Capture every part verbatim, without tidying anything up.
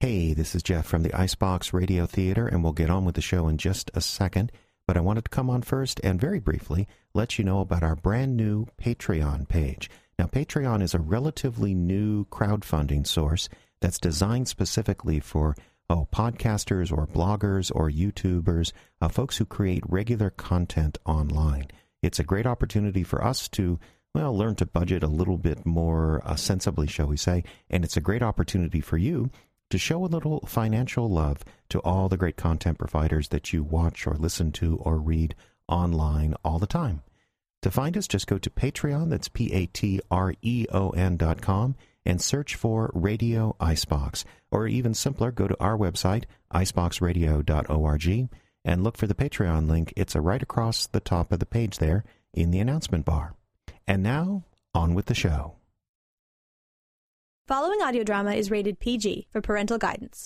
Hey, this is Jeff from the Icebox Radio Theater, and we'll get on with the show in just a second. But I wanted to come on first and very briefly let you know about our brand new Patreon page. Now, Patreon is a relatively new crowdfunding source that's designed specifically for oh, podcasters or bloggers or YouTubers, uh, folks who create regular content online. It's a great opportunity for us to, well, learn to budget a little bit more uh, sensibly, shall we say, and it's a great opportunity for you to show a little financial love to all the great content providers that you watch or listen to or read online all the time. To find us, just go to Patreon, that's P A T R E O N dot com, and search for Radio Icebox. Or even simpler, go to our website, icebox radio dot org, and look for the Patreon link. It's right across the top of the page there in the announcement bar. And now, on with the show. Following audio drama is rated P G for parental guidance.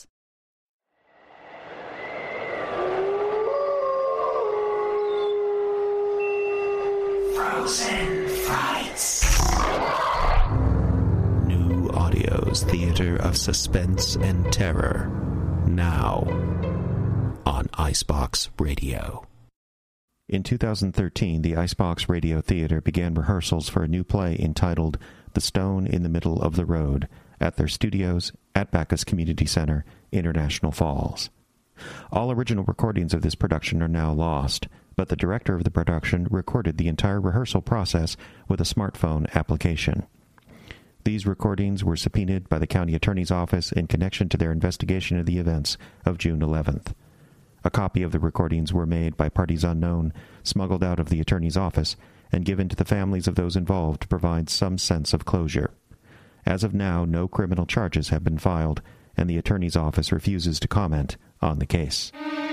Frozen Frights. New Audio's Theater of Suspense and Terror. Now on Icebox Radio. In two thousand thirteen, the Icebox Radio Theater began rehearsals for a new play entitled The Stone in the Middle of the Road at their studios at Bacchus Community Center, International Falls. All original recordings of this production are now lost, but the director of the production recorded the entire rehearsal process with a smartphone application. These recordings were subpoenaed by the county attorney's office in connection to their investigation of the events of June eleventh. A copy of the recordings were made by parties unknown, smuggled out of the attorney's office, and given to the families of those involved to provide some sense of closure. As of now, no criminal charges have been filed, and the attorney's office refuses to comment on the case.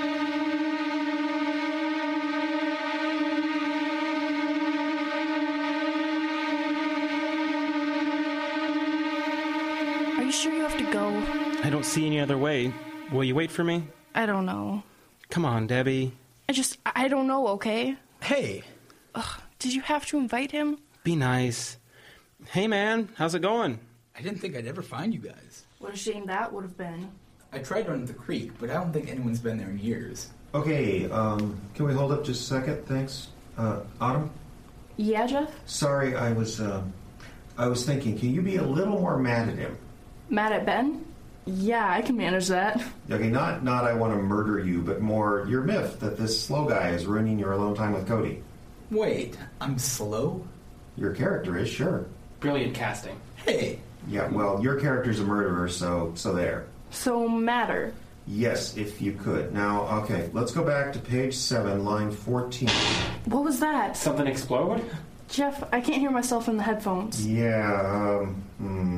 Are you sure you have to go? I don't see any other way. Will you wait for me? I don't know. Come on, Debbie. I just, I don't know, okay? Hey. Ugh, did you have to invite him? Be nice. Hey, man, how's it going? I didn't think I'd ever find you guys. What a shame that would have been. I tried running the creek, but I don't think anyone's been there in years. Okay, um, can we hold up just a second? Thanks. Uh, Autumn? Yeah, Jeff? Sorry, I was, uh, I was thinking, can you be a little more mad at him? Mad at Ben? Yeah, I can manage that. Okay, not, not I want to murder you, but more your myth that this slow guy is ruining your alone time with Cody. Wait, I'm slow? Your character is, sure. Brilliant casting. Hey. Yeah, well, your character's a murderer, so, so there. So matter. Yes, if you could. Now, okay, let's go back to page seven, line fourteen. What was that? Something explode? Jeff, I can't hear myself in the headphones. Yeah, um, hmm.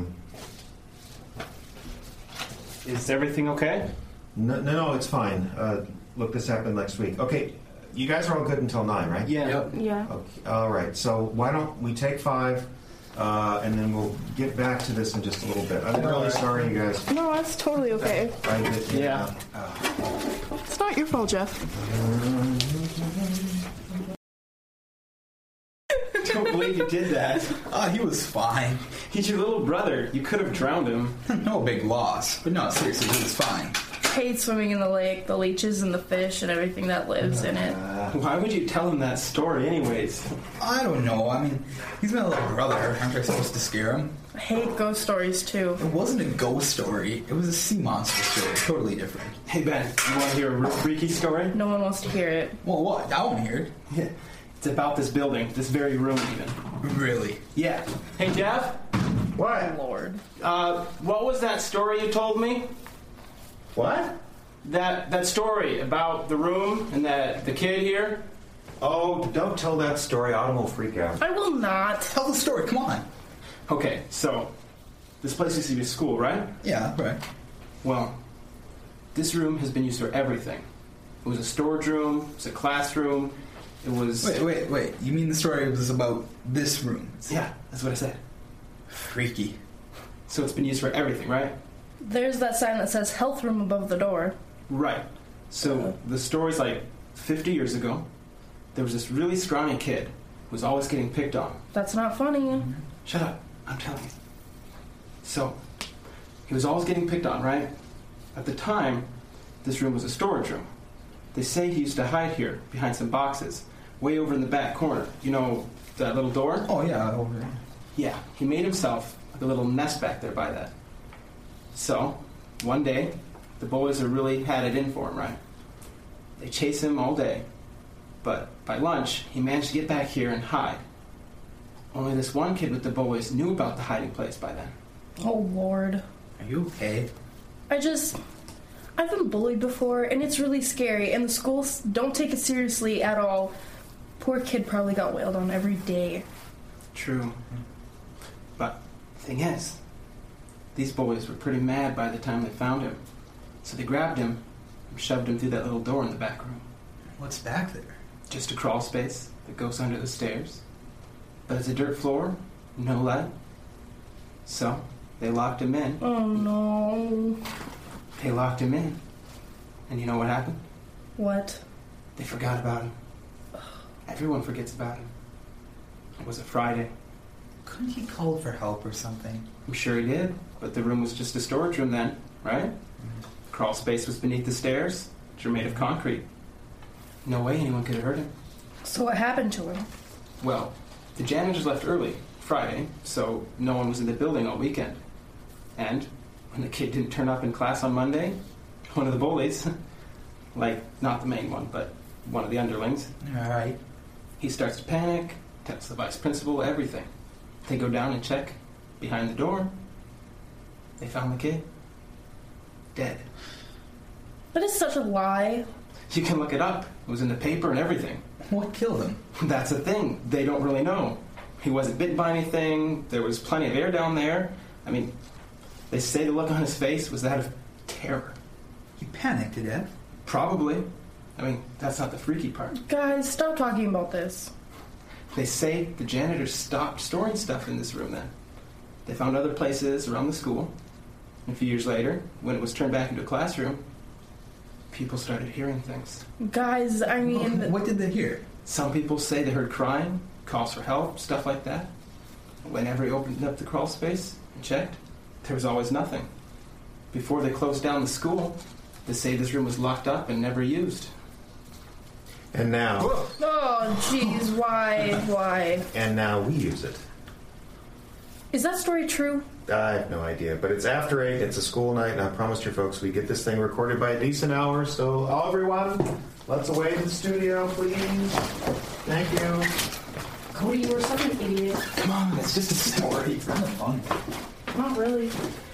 Is everything okay? No, no, no, it's fine. Uh, look, this happened next week. Okay, you guys are all good until nine, right? Yeah. Yep. Yeah. Okay, all right, so why don't we take five, uh, and then we'll get back to this in just a little bit. I'm really sorry, you guys. No, that's totally okay. I did, Yeah. Uh, It's not your fault, Jeff. I don't believe you did that. Ah, he was fine. He's your little brother. You could have drowned him. No big loss. But no, seriously, he was fine. I hate swimming in the lake, the leeches and the fish and everything that lives in it. Why would you tell him that story anyways? I don't know. I mean, he's my little brother. Aren't I supposed to scare him? I hate ghost stories, too. It wasn't a ghost story. It was a sea monster story. Totally different. Hey, Ben, you want to hear a real freaky story? No one wants to hear it. Well, what? I want to hear it. Yeah. It's about this building, this very room even. Really? Yeah. Hey, Jeff? what? Lord. Uh, what was that story you told me? What? That that story about the room and that the kid here? Oh, don't tell that story. Autumn will freak out. I will not. Tell the story. Come on. Okay, so this place used to be a school, right? Yeah, right. Well, this room has been used for everything. It was a storage room, it was a classroom, it was... Wait, wait, wait. You mean the story was about this room? Yeah, that's what I said. Freaky. So it's been used for everything, right? There's that sign that says health room above the door. Right. So the story's like fifty years ago. There was this really scrawny kid who was always getting picked on. That's not funny. Shut up. I'm telling you. So, he was always getting picked on, right? At the time, this room was a storage room. They say he used to hide here, behind some boxes, way over in the back corner. You know, that little door? Oh, yeah, over there. Yeah, he made himself like a little nest back there by that. So, one day, the boys have really had it in for him, right? They chase him all day, but by lunch, he managed to get back here and hide. Only this one kid with the boys knew about the hiding place by then. Oh, Lord. Are you okay? I just... I've been bullied before, and it's really scary, and the schools don't take it seriously at all. Poor kid probably got wailed on every day. True. But the thing is, these boys were pretty mad by the time they found him. So they grabbed him and shoved him through that little door in the back room. What's back there? Just a crawl space that goes under the stairs. But it's a dirt floor, no light. So they locked him in. Oh, no. They locked him in. And you know what happened? What? They forgot about him. Everyone forgets about him. It was a Friday. Couldn't he call for help or something? I'm sure he did, but the room was just a storage room then, right? Mm-hmm. Crawl space was beneath the stairs, which are made of concrete. No way anyone could have hurt him. So what happened to him? Well, the janitors left early, Friday, so no one was in the building all weekend. And when the kid didn't turn up in class on Monday, one of the bullies, like, not the main one, but one of the underlings, All right. he starts to panic, tells the vice principal everything. They go down and check behind the door. They found the kid. Dead. That is such a lie. You can look it up. It was in the paper and everything. What killed him? That's the thing. They don't really know. He wasn't bitten by anything. There was plenty of air down there. I mean, they say the look on his face was that of terror. He panicked to death? Probably. I mean, that's not the freaky part. Guys, stop talking about this. They say the janitors stopped storing stuff in this room then. They found other places around the school. And a few years later, when it was turned back into a classroom, people started hearing things. Guys, I mean... What did they hear? Some people say they heard crying, calls for help, stuff like that. Whenever he opened up the crawl space and checked, there was always nothing. Before they closed down the school, they say this room was locked up and never used. And now... Oh, jeez, why, why? And now we use it. Is that story true? I have no idea, but it's after eight, it's a school night, and I promised you folks we get this thing recorded by a decent hour, so everyone, let's away to the studio, please. Thank you. Cody, you were such an idiot. Come on, it's just a story. It's kind of fun. Not really.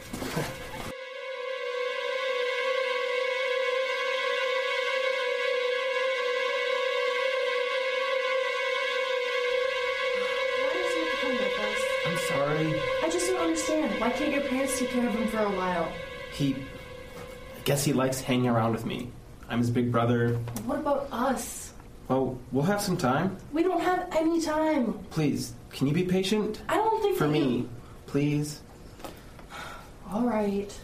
I'm sorry. I just don't understand. Why can't your parents take care of him for a while? He... I guess he likes hanging around with me. I'm his big brother. What about us? Well, we'll have some time. We don't have any time. Please, can you be patient? I don't think For that me, you... please. All right.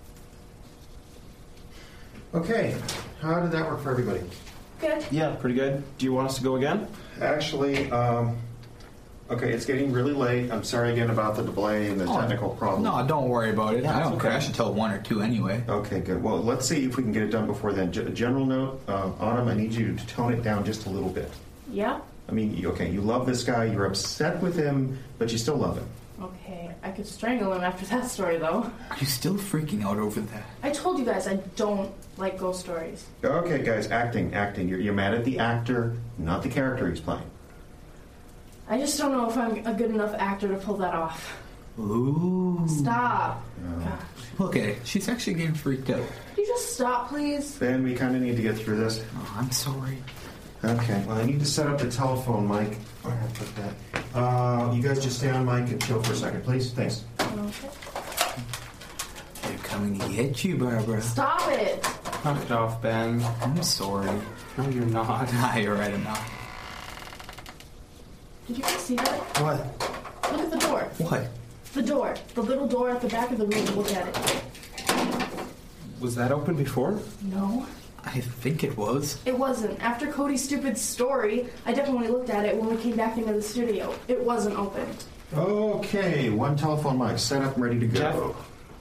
Okay, how did that work for everybody? Good. Yeah, pretty good. Do you want us to go again? Actually, um... okay, it's getting really late. I'm sorry again about the delay and the Oh, technical problem. No, don't worry about it. Yeah, I it's don't okay. crash until one or two anyway. Okay, good. Well, let's see if we can get it done before then. G- general note, uh, Autumn, I need you to tone it down just a little bit. Yeah? I mean, you- okay, you love this guy, you're upset with him, but you still love him. Okay. I could strangle him after that story, though. Are you still freaking out over that? I told you guys I don't like ghost stories. Okay, guys, acting, acting. You're, you're mad at the actor, not the character he's playing. I just don't know if I'm a good enough actor to pull that off. Ooh. Stop. No. God. Look at it. She's actually getting freaked out. Could you just stop, please? Ben, we kind of need to get through this. Oh, I'm sorry. Okay, well, I need to set up the telephone mic. Where did I put that? Uh, you guys just stay on mic and chill for a second, please. Thanks. Okay. They're coming to get you, Barbara. Stop it. Knock it off, Ben. I'm sorry. No, you're not. Ah, you're right, I'm not. Did you guys see that? What? Look at the door. What? The door. The little door at the back of the room. Look at it. Was that open before? No. I think it was. It wasn't. After Cody's stupid story, I definitely looked at it when we came back into the studio. It wasn't open. Okay, one telephone mic set up and ready to go. Jeff?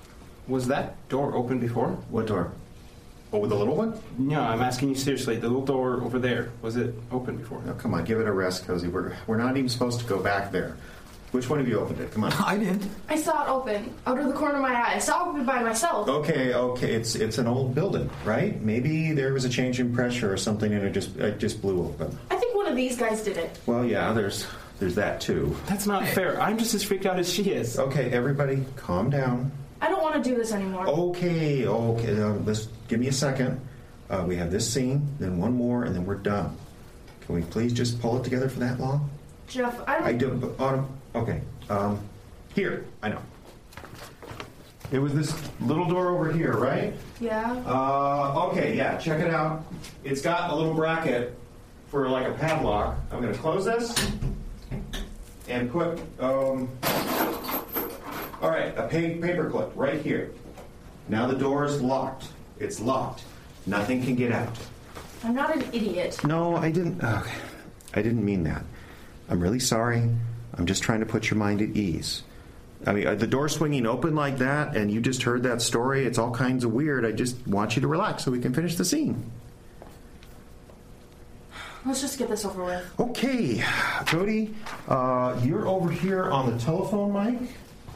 Was that door open before? What door? Oh, the little one? No, I'm asking you seriously. The little door over there, was it open before? No, come on, give it a rest, Cozy. We're, we're not even supposed to go back there. Which one of you opened it? Come on. I did. I saw it open out of the corner of my eye. I saw it open by myself. Okay, okay, it's it's an old building, right? Maybe there was a change in pressure or something, and it just it just blew open. I think one of these guys did it. Well, yeah, there's there's that too. That's not fair. I'm just as freaked out as she is. Okay, everybody, calm down. I don't want to do this anymore. Okay, okay, uh, let's give me a second. Uh, we have this scene, then one more, and then we're done. Can we please just pull it together for that long? Jeff, I don't... I do, but Autumn. Okay, um, here, I know. It was this little door over here, right? Yeah? Uh, okay, yeah, check it out. It's got a little bracket for like a padlock. I'm going to close this and put, um, all right, a pa- paper clip right here. Now the door is locked. It's locked. Nothing can get out. I'm not an idiot. No, I didn't. Okay. I didn't mean that. I'm really sorry. I'm just trying to put your mind at ease. I mean, uh, the door swinging open like that, and you just heard that story, it's all kinds of weird. I just want you to relax so we can finish the scene. Let's just get this over with. Okay, Cody, uh, you're over here on the telephone mic.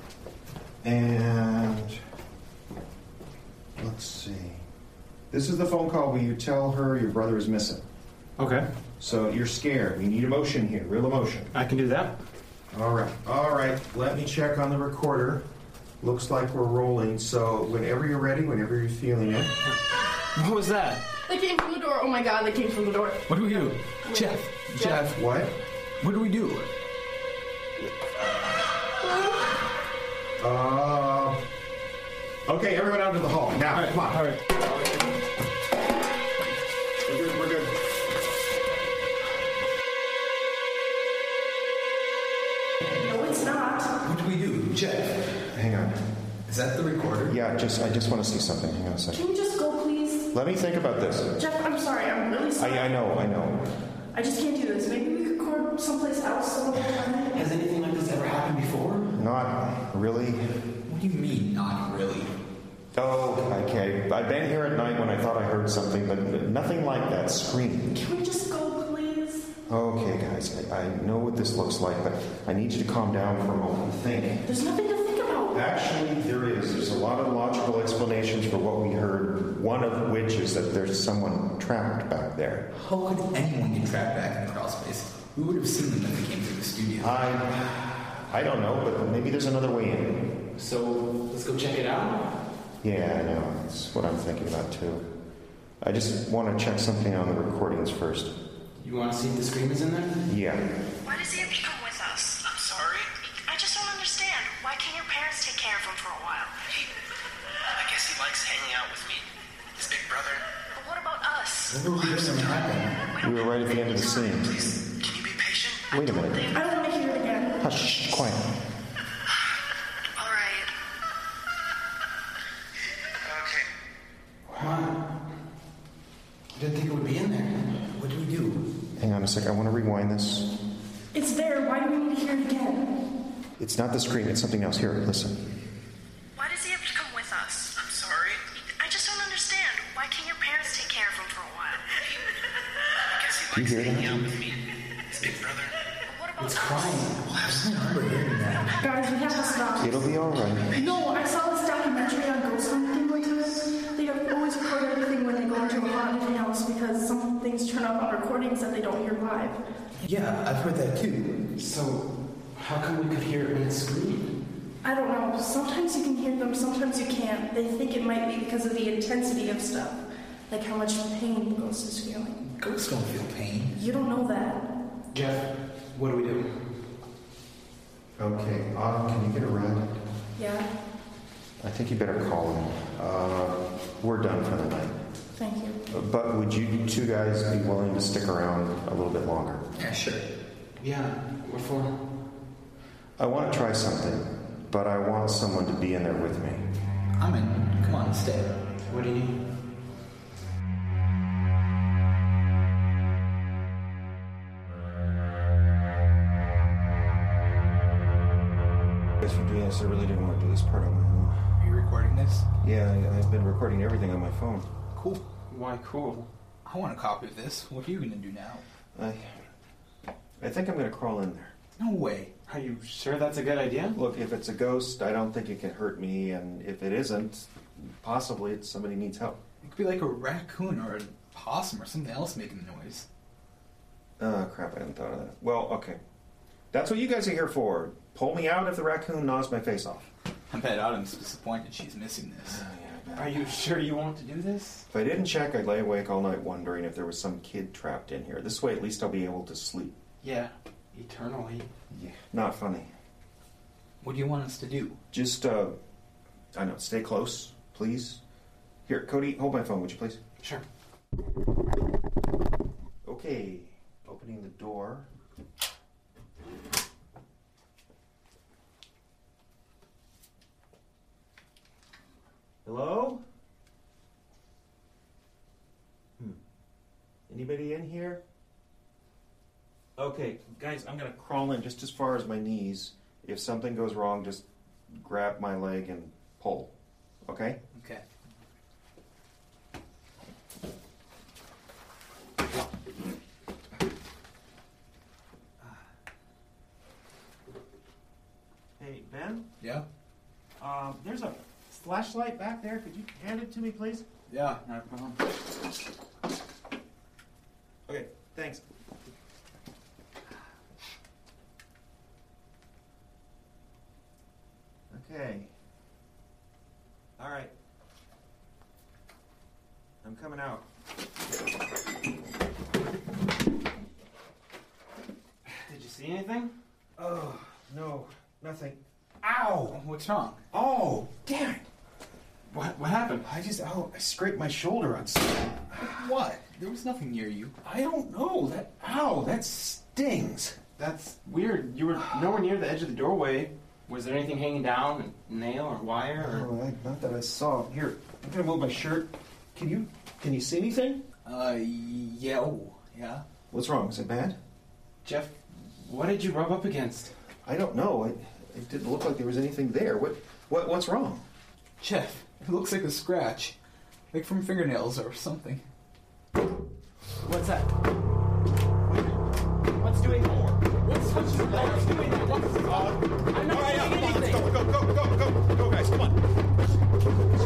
And let's see. This is the phone call where you tell her your brother is missing. Okay. So you're scared. We need emotion here, real emotion. I can do that. All right. All right. Let me check on the recorder. Looks like we're rolling. So whenever you're ready, whenever you're feeling it. What was that? They came from the door. Oh my god, they came from the door. What do we do? Jeff, Jeff. Jeff, What? what do we do? Uh. Okay, everyone out to the hall. Now, All right, come on. all right. We're good. We're good. No, it's not. What do we do? Jeff, Hang on. is that the recorder? Yeah, just I just want to see something. Hang on a second. Can you just go, please? Let me think about this. Jeff, I'm sorry. I'm really sorry. I, I know. I know. I just can't do this. Maybe we could record someplace else some other time. Has anything like this ever happened before? Not really. What do you mean, not really? Oh, okay. I've been here at night when I thought I heard something, but nothing like that scream. Can we just go, please? Okay, guys, I, I know what this looks like, but I need you to calm down for a moment and think. There's nothing to think about. Actually, there is. There's a lot of logical explanations for what we heard, one of which is that there's someone trapped back there. How could anyone get trapped back in the crawl space? We would have seen them if they came through the studio. I, I don't know, but maybe there's another way in. So let's go check it out. Yeah, I know. That's what I'm thinking about, too. I just want to check something on the recordings first. You want to see if the scream is in there? Yeah. Why does he have to come with us? I'm sorry? I just don't understand. Why can't your parents take care of him for a while? He, I guess he likes hanging out with me. His big brother. But what about us? What were we doing when it happened? We were right at the end of the scene. Please, can you be patient? Wait a minute. I don't want to hear it again. Hush, quiet. All right. Okay. What? I didn't think it would be in there. What do we do? Hang on a sec. I want to rewind this. It's there. Why do we need to hear it again? It's not the scream. It's something else. Here, listen. Why does he have to come with us? I'm sorry? I just don't understand. Why can't your parents take care of him for a while? I guess he Do you likes hear hanging that? out with me. His big brother. But what about It's us? crying. I don't remember hearing that. Guys, we have to stop. It'll be all right. No, I saw this documentary on ghost hunting one time. They always record everything when they go into a haunted house because some things turn up on recordings that they don't hear live. Yeah, I've heard that too. So how come we could hear it when it screamed? I don't know. Sometimes you can hear them, sometimes you can't. They think it might be because of the intensity of stuff, like how much pain the ghost is feeling. Ghosts don't feel pain. You don't know that. Jeff, what do we do? Okay, Autumn, can you get a ride? Yeah? I think you better call him. Uh, we're done for the night. Thank you. But would you two guys be willing to stick around a little bit longer? Yeah, sure. Yeah, what for? I want to try something, but I want someone to be in there with me. I'm in. Come on, stay. What do you need? Thanks for being honest, I really didn't want to do this part on my own. Are you recording this? Yeah, I, I've been recording everything on my phone. Cool. Why cool? I want a copy of this. What are you going to do now? I, I think I'm going to crawl in there. No way. Are you sure that's a good idea? Look, if it's a ghost, I don't think it can hurt me, and if it isn't, possibly it's somebody needs help. It could be like a raccoon or a possum or something else making noise. Oh, crap, I hadn't thought of that. Well, okay. That's what you guys are here for. Pull me out if the raccoon gnaws my face off. I bet Autumn's disappointed she's missing this. Oh, yeah, I bet. Are you sure you want to do this? If I didn't check, I'd lay awake all night wondering if there was some kid trapped in here. This way, at least I'll be able to sleep. Yeah, eternally. Yeah, not funny. What do you want us to do? Just, uh, I know, stay close, please. Here, Cody, hold my phone, would you please? Sure. Okay, opening the door. Hello? Hmm. Anybody in here? Okay, guys, I'm gonna crawl in just as far as my knees. If something goes wrong, just grab my leg and pull. Okay? Okay. Hey, Ben? Yeah? Um, there's a flashlight back there. Could you hand it to me, please? Yeah, not a problem. Okay, thanks. Okay. All right. I'm coming out. Did you see anything? Oh, no, nothing. Ow! What's wrong? Oh, damn it. What What happened? I just, oh, I scraped my shoulder on something. What? There was nothing near you. I don't know. That, ow, that stings. That's weird. You were nowhere near the edge of the doorway. Was there anything hanging down, a nail or wire? Or... Oh, I, not that I saw. Here, I'm gonna move my shirt. Can you, can you see anything? Uh, yeah, oh, yeah. What's wrong? Is it bad? Jeff, what did you rub up against? I don't know. It, it didn't look like there was anything there. What, what, what's wrong? Jeff, it looks like a scratch. Like from fingernails or something. What's that? What's doing more? What's, what's, what's doing that? What's, uh, I'm not doing anything. Go, go, go, go, go, go, guys, come on.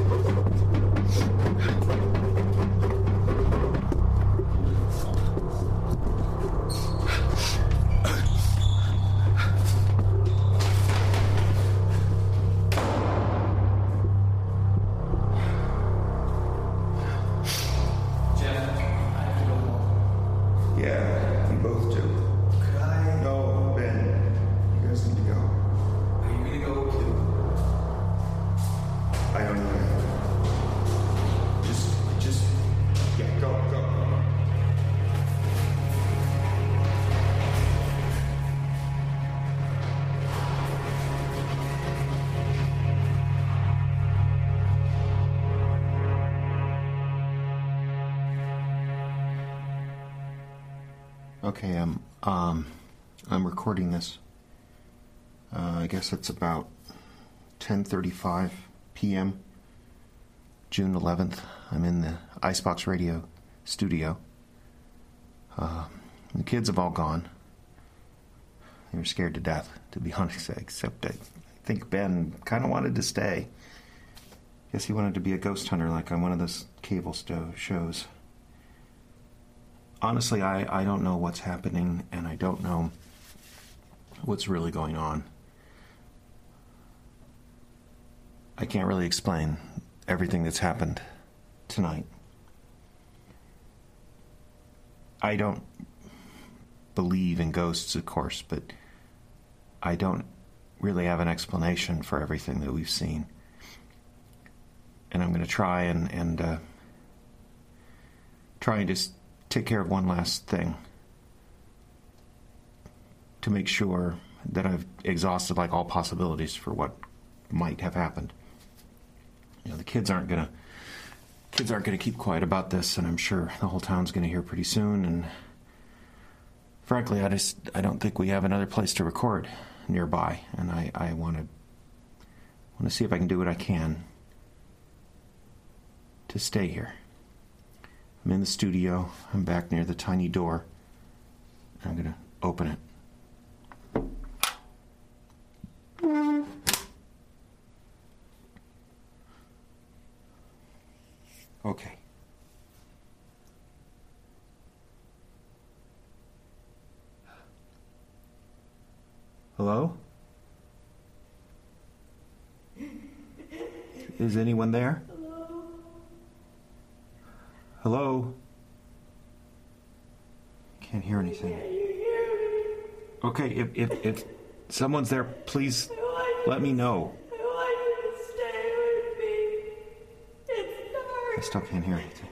Yeah, we both do. Could I? No, Ben, you guys need to go. Are you gonna go too? I don't know. Just, just, yeah, go, go. Okay, um, um, I'm recording this. Uh, I guess it's about ten thirty-five p.m. June eleventh. I'm in the Icebox Radio studio. Uh, the kids have all gone. They were scared to death, to be honest, except I think Ben kind of wanted to stay. Guess he wanted to be a ghost hunter like on one of those cable sto- shows. Honestly, I, I don't know what's happening, and I don't know what's really going on. I can't really explain everything that's happened tonight. I don't believe in ghosts, of course, but I don't really have an explanation for everything that we've seen. And I'm going to try and, and uh, try and just take care of one last thing to make sure that I've exhausted like all possibilities for what might have happened. You know, the kids aren't gonna kids aren't gonna keep quiet about this, and I'm sure the whole town's gonna hear pretty soon. And frankly, I just I don't think we have another place to record nearby, and I I want to want to see if I can do what I can to stay here. I'm in the studio. I'm back near the tiny door. I'm going to open it. Okay. Hello? Is anyone there? Hello? Can't hear anything. Okay, if, if, if someone's there, please let me know. I still can't hear anything.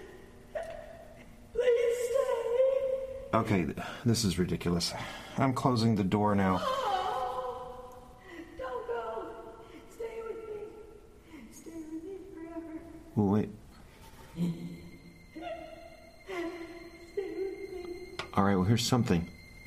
Please stay. Okay, this is ridiculous. I'm closing the door now. Oh, don't go. Stay with me. Stay with me forever. Oh, wait. Stay with me. All right, well, here's something.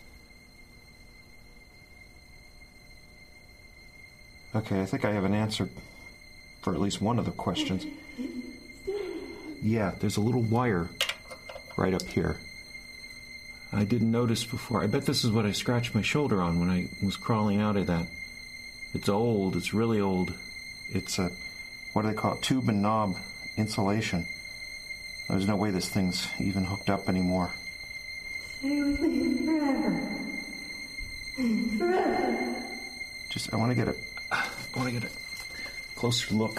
Okay, I think I have an answer for at least one of the questions. Yeah, there's a little wire right up here. I didn't notice before. I bet this is what I scratched my shoulder on when I was crawling out of that. It's old. It's really old. It's a, what do they call it? Tube and knob insulation. There's no way this thing's even hooked up anymore. Stay with me forever. Forever. Just, I want to get a, I want to get a closer look.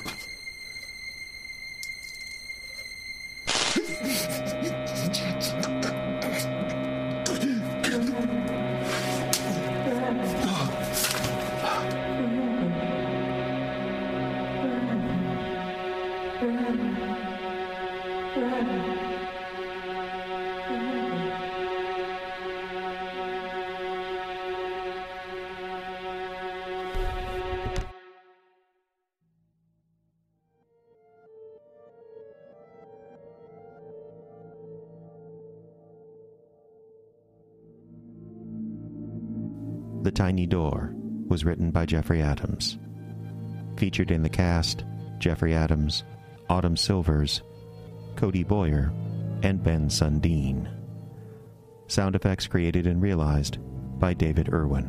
The Tiny Door was written by Jeffrey Adams. Featured in the cast, Jeffrey Adams, Autumn Silvers, Cody Boyer, and Ben Sundin. Sound effects created and realized by David Irwin.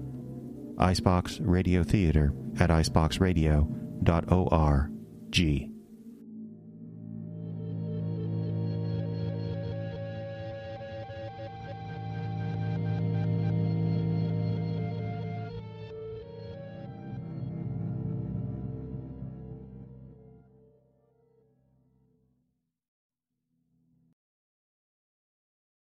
Icebox Radio Theater at icebox radio dot org.